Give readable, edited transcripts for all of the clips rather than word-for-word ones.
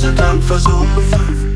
sind am Versumpfen.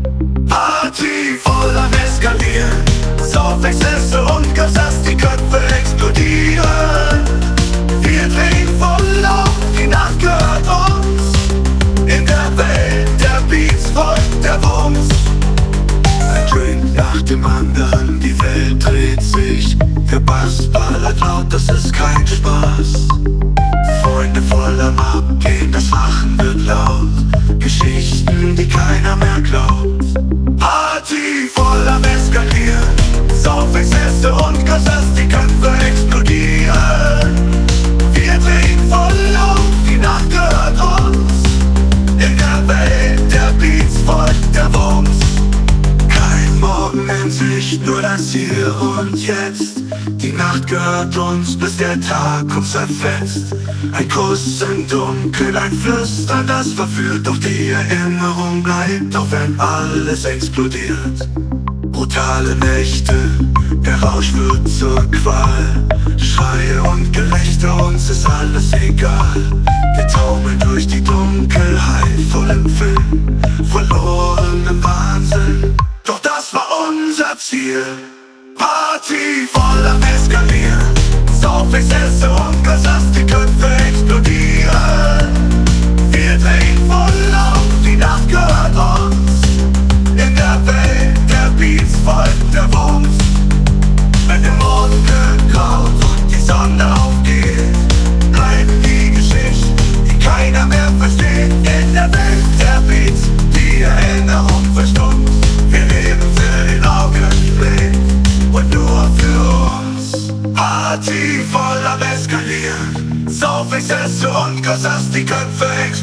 Party voll am Eskalieren, Saufexzesse und Gas, dass die Köpfe explodieren. Wir drehen voll auf, die Nacht gehört uns. In der Welt der Beats folgt der Wumms. Ein Drink nach dem anderen, die Welt dreht sich. Der Bass ballert laut, das ist kein Spaß. Freunde voll am Abgehen, das Lachen wird laut. Geschichten, die keiner mehr glaubt. Party voll am Eskalieren, Saufexzesse und Gas, dass die Köpfe explodieren. Wir drehen voll auf, die Nacht gehört uns. In der Welt der Beats folgt der Wumms. Kein Morgen in Sicht, nur das Hier und Jetzt. Die Nacht gehört uns, bis der Tag uns zerfetzt. Ein Kuss im Dunkeln, ein Flüstern, das verführt. Doch die Erinnerung bleibt, auch wenn alles explodiert. Brutale Nächte, der Rausch wird zur Qual. Schreie und Gelächter, uns ist alles egal. Wir taumeln durch die Dunkelheit, voll im Film, verloren im Wahnsinn. Doch das war unser Ziel. Party voll am Eskalieren, Saufexzesse und Gas, dass die Köpfe explodieren. Wir drehen voll auf, die Nacht gehört uns. In der Welt der Beats folgt der Wumms. Wenn der Morgen graut und die Sonne aufgeht, bleiben die Geschichten, die keiner mehr versteht. In der Welt der Beats, die Erinnerung verstummt. Wir leben für den Augenblick und nur für uns. Party voll am Eskalieren, Saufexzesse und Gas, dass die Köpfe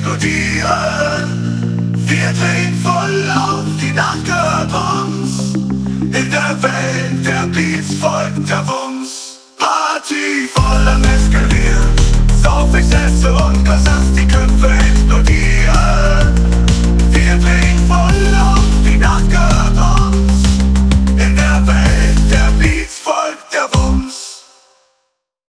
explodieren. Wir drehen voll auf, die Nacht gehört uns. In der Welt der Beats folgt der Wumms. Party voll am Eskalieren.